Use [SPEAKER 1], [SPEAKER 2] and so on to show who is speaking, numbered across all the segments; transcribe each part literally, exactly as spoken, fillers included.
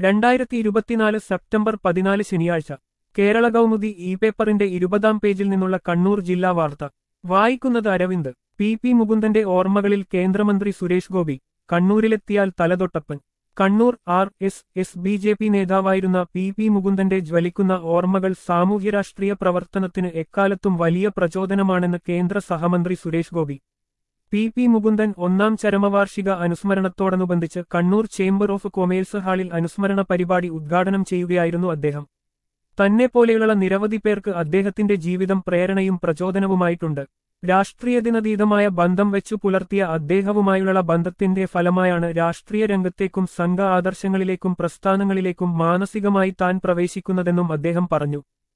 [SPEAKER 1] രണ്ടായിരത്തി ഇരുപത്തിനാല് സെപ്റ്റംബർ പതിനാല് ശനിയാഴ്ച കേരള കൗമുദി ഇ പേപ്പറിന്റെ ഇരുപതാം പേജിൽ നിന്നുള്ള കണ്ണൂർ ജില്ലാ വാർത്ത വായിക്കുന്നത് അരവിന്ദ്. പി പി മുകുന്ദന്റെ ഓർമ്മകളിൽ കേന്ദ്രമന്ത്രി സുരേഷ് ഗോപി കണ്ണൂരിലെത്തിയാൽ തലതൊട്ടപ്പൻ. Kannur R S S B J P നേതാവായിരുന്ന പി പി മുകുന്ദന്റെ ജ്വലിക്കുന്ന ഓർമ്മകൾ സാമൂഹ്യരാഷ്ട്രീയ പ്രവർത്തനത്തിന് എക്കാലത്തും വലിയ പ്രചോദനമാണെന്ന് കേന്ദ്ര സഹമന്ത്രി സുരേഷ് ഗോപി. പി പി മുകുന്ദൻ ഒന്നാം ചരമവാർഷിക അനുസ്മരണത്തോടനുബന്ധിച്ച് കണ്ണൂർ ചേംബർ ഓഫ് കൊമേഴ്സ് ഹാളിൽ അനുസ്മരണ പരിപാടി ഉദ്ഘാടനം ചെയ്യുകയായിരുന്നു അദ്ദേഹം. തന്നെപ്പോലെയുള്ള നിരവധി പേർക്ക് അദ്ദേഹത്തിന്റെ ജീവിതം പ്രേരണയും പ്രചോദനവുമായിട്ടുണ്ട്. രാഷ്ട്രീയത്തിനതീതമായ ബന്ധം വെച്ചു പുലർത്തിയ അദ്ദേഹവുമായുള്ള ബന്ധത്തിന്റെ ഫലമായാണ് രാഷ്ട്രീയ രംഗത്തേക്കും സംഘ ആദർശങ്ങളിലേക്കും പ്രസ്ഥാനങ്ങളിലേക്കും മാനസികമായി താൻ പ്രവേശിക്കുന്നതെന്നും അദ്ദേഹം പറഞ്ഞു.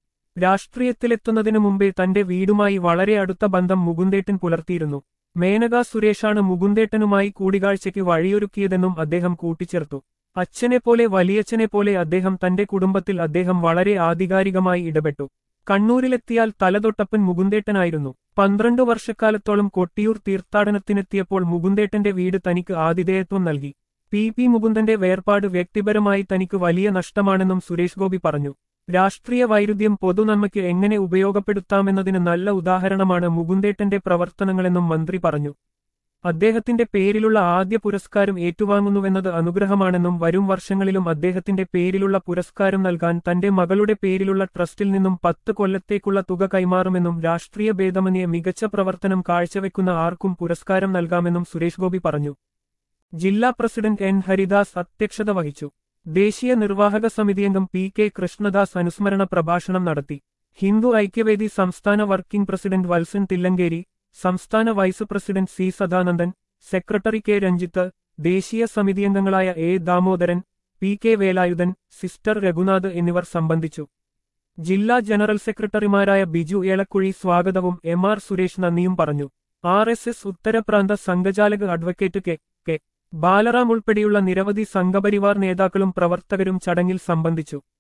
[SPEAKER 1] രാഷ്ട്രീയത്തിലെത്തുന്നതിനു മുമ്പേ തന്റെ വീടുമായി വളരെ അടുത്ത ബന്ധം മുകുന്ദേട്ടൻ പുലർത്തിയിരുന്നു. മേനക സുരേഷാണ് മുകുന്ദേട്ടനുമായി കൂടിക്കാഴ്ചയ്ക്ക് വഴിയൊരുക്കിയതെന്നും അദ്ദേഹം കൂട്ടിച്ചേർത്തു. അച്ഛനെപ്പോലെ വലിയച്ഛനെപ്പോലെ അദ്ദേഹം തന്റെ കുടുംബത്തിൽ അദ്ദേഹം വളരെ ആധികാരികമായി ഇടപെട്ടു. കണ്ണൂരിലെത്തിയാൽ തലതൊട്ടപ്പൻ മുകുന്ദേട്ടനായിരുന്നു. പന്ത്രണ്ടു വർഷക്കാലത്തോളം കൊട്ടിയൂർ തീർത്ഥാടനത്തിനെത്തിയപ്പോൾ മുകുന്ദേട്ടന്റെ വീട് തനിക്ക് ആതിഥേയത്വം നൽകി. പി പി മുകുന്ദന്റെ വേർപാട് വ്യക്തിപരമായി തനിക്ക് വലിയ നഷ്ടമാണെന്നും സുരേഷ് ഗോപി പറഞ്ഞു. രാഷ്ട്രീയ വൈരുദ്ധ്യം പൊതുനന്മയ്ക്ക് എങ്ങനെ ഉപയോഗപ്പെടുത്താമെന്നതിന് നല്ല ഉദാഹരണമാണ് മുകുന്ദേട്ടന്റെ പ്രവർത്തനങ്ങളെന്നും മന്ത്രി പറഞ്ഞു. അദ്ദേഹത്തിന്റെ പേരിലുള്ള ആദ്യ പുരസ്കാരം ഏറ്റുവാങ്ങുന്നുവെന്നത് അനുഗ്രഹമാണെന്നും വരും വർഷങ്ങളിലും അദ്ദേഹത്തിന്റെ പേരിലുള്ള പുരസ്കാരം നൽകാൻ തന്റെ മകളുടെ പേരിലുള്ള ട്രസ്റ്റിൽ നിന്നും പത്ത് കൊല്ലത്തേക്കുള്ള തുക കൈമാറുമെന്നും രാഷ്ട്രീയ ഭേദമന്യേ മികച്ച പ്രവർത്തനം കാഴ്ചവെക്കുന്ന ആർക്കും പുരസ്കാരം നൽകാമെന്നും സുരേഷ് ഗോപി പറഞ്ഞു. ജില്ലാ പ്രസിഡന്റ് എൻ ഹരിദാസ് അധ്യക്ഷത വഹിച്ചു. ദേശീയ നിർവാഹക സമിതിയംഗം പി കെ കൃഷ്ണദാസ് അനുസ്മരണ പ്രഭാഷണം നടത്തി. ഹിന്ദു ഐക്യവേദി സംസ്ഥാന വർക്കിംഗ് പ്രസിഡന്റ് വത്സൻ തില്ലങ്കേരി, സംസ്ഥാന vice president C Sadanandan, secretary K Ranjith, ദേശീയ സമിതിയംഗങ്ങളായ A Damodaran, P K Velayudhan, sister Raghunath എന്നിവർ സംബന്ധിച്ചു. ജില്ലാ ജനറൽ സെക്രട്ടറിമാരായ ബിജു ഏളക്കുഴി സ്വാഗതവും എം ആർ സുരേഷ് നന്ദിയും പറഞ്ഞു. ആർ എസ് എസ് ഉത്തരപ്രാന്ത സംഘചാലക് അഡ്വക്കേറ്റ് കെ കെ ബാലറാം ഉൾപ്പെടെയുള്ള നിരവധി സംഘപരിവാർ നേതാക്കളും പ്രവർത്തകരും ചടങ്ങിൽ സംബന്ധിച്ചു.